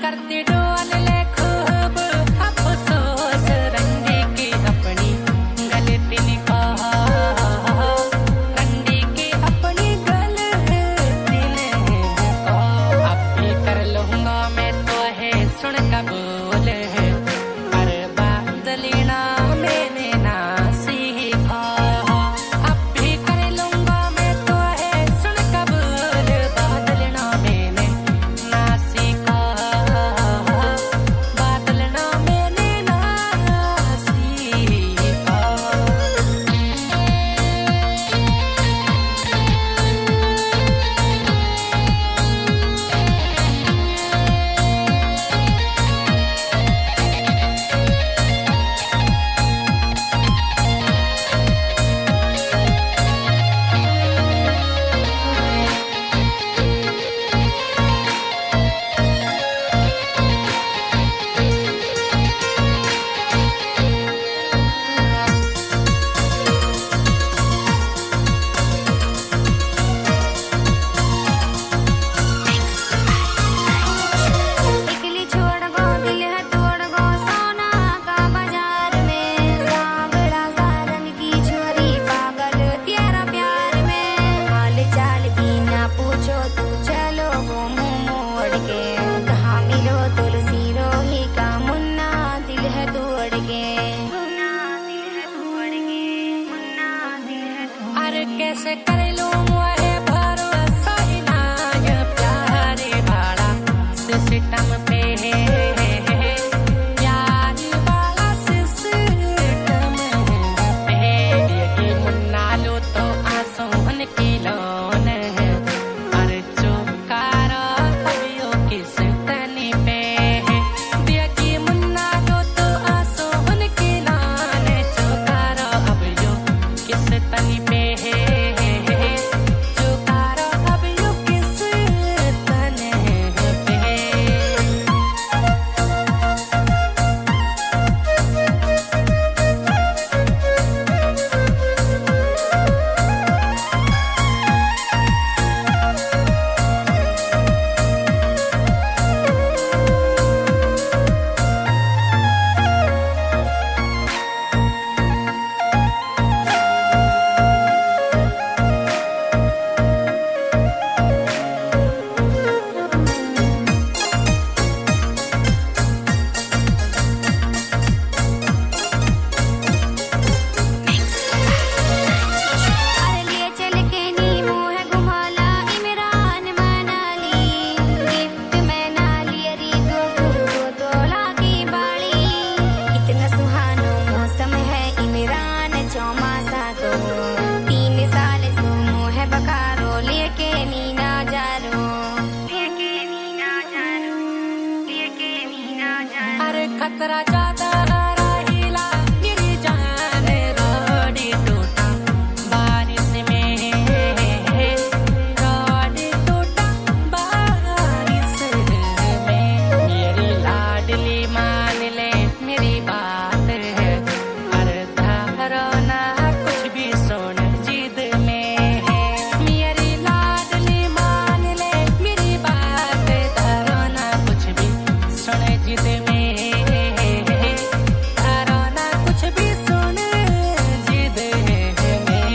करती डोल ले खूब अफसोस रंडी की अपनी गलती निकाह रंडी की अपनी गलती निकाह अब भी कर लूंगा मैं तो है सुन कबूल है पर बदलना मैंने ना सीखा अब भी कर लूंगा मैं तो है सुन कबूल बदलना मैंने ना सीखा बदलना मैंने ना सीखा निकली छोड़ गो दिल है तोड़ गो सोना का बाजार में सांवला सा रंग की छोरी पागल तेरा प्यार में हाल चाल भी ना पूछो तू चलो वो मुंह मोड़ के कहाँ मिलो तुलसी रोही का मुन्ना दिल है तोड़ के मुन्ना दिल है तोड़ के मुन्ना दिल है अरे कैसे कर लूं मुझे भरोसा ही ना ये प्यारे वाला सिस्टम पे प्यारे वाला सिस्टम पे ये मुन्ना लो तो आंसू की लोन है पर चुकारा अभियो किस तनी पे ये मुन्ना लो तो आंसू की लोन चुकारा अभियो किस तनी पे चुकारा अभियो किस तने पे अरे लिए चल के नी मुँह घुमाला इमरान मनाली गिफ्ट में ना लिए री दो तोला की बाड़ी कितना सुहानो मौसम है इमरान चौमासा तो 3 साल सो मुँह बकारो लेके नी ना जारो लेके नी ना जारो लेके नी ना जारो अरे खतरा ज्यादा रहीला मेरी जान रोडी टूटा बारिश में रोडी टूटा बारिश में मेरी लाडली मान ले मेरी बात है हर धारणा कुछ भी सुन जिद में है मेरी लाडली मान ले मेरी बात धारणा कुछ भी सुन जिद में धारणा कुछ भी सुन जिद में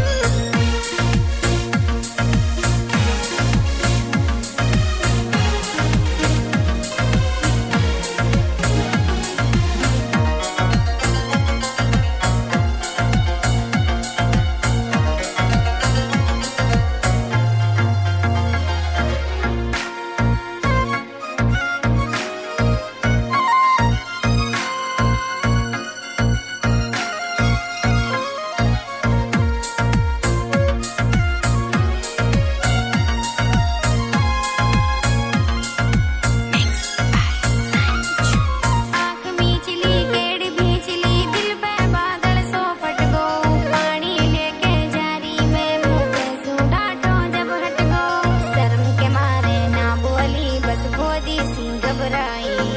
आँख मीचली केड़ भींचली दिल पे बादल सो फट गो पानी लेके जारी में मुँह पे सू डांटो जब हट गो शर्म के मारे ना बोली बस गोदी सी घबराई